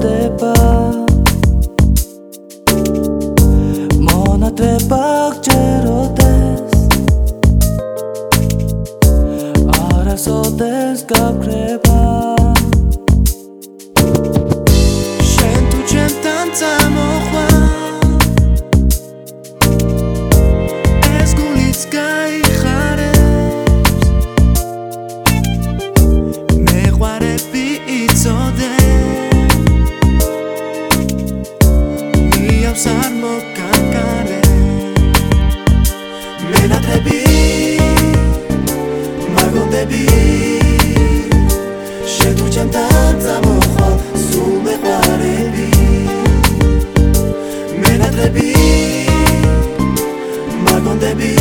쏟대봐 მონათებակ ჭეროდეს არასოდეს გაქრება შენ თუ ჩემთან წამოხვა ეს გულიც გაიხარებს მეყვარები იცოდე მიავს არ მოგაკარე მენატრები მაგონდები შენ თუ ჩემთან წამოხვა სულ მეყვარები მენატრები მაგონდები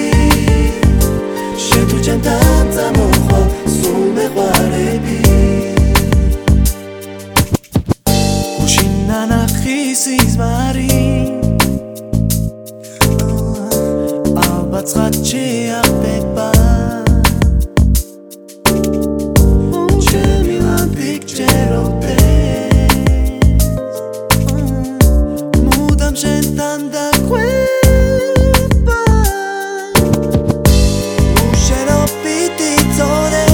შენ თუ ჩემთან წამოხვა სულ მეყვარები გუშინ ნანახი სიზმარი ალბათ ცხადში აღდება ჩემი ლამპი გჯეროდეს მუდამ შენთან დაყვება უშენობით იცოდე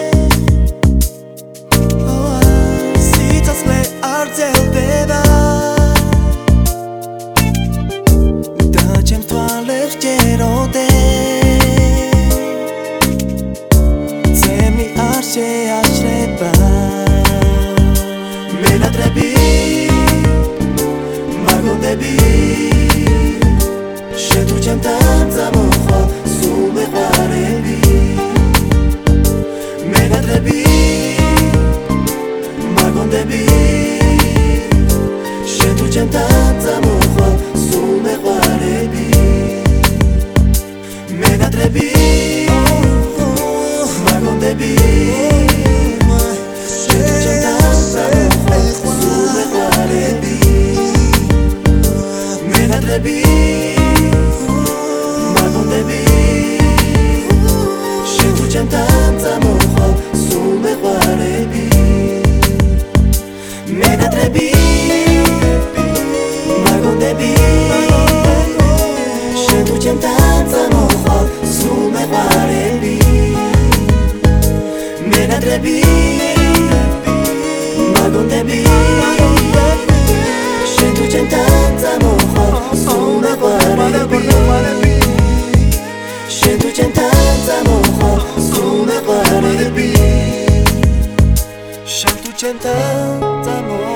სიცოცხლე არ ძელდება და ჩემს თვალებს ჯეროდეს ძემი არ შეაშრება მენატრები მაგონდები შენ თუ ჩემთან წამოხვა სულ მეყვარები მენატრები მაგონდები შენ თუ ჩემთან წამოხვა სულ მეყვარები მენატრები მაგონდები შენ თუ ჩემთან წამოხვა სულ მეყვარები მენატრები მაგონდები შენ თუ ჩემთან წამოხვა სულ მეყვარები მენატრები მაგონდები შენ თუ ჩემთან წამოხვა სულ მეყვარები მენატრები მაგონდები შენ თუ ჩემთან წამოხვა სულ მეყვარები შენ თუ ჩემთან წამოხვა სულ მეყვარები შენ თუ ჩემთან წამოხვა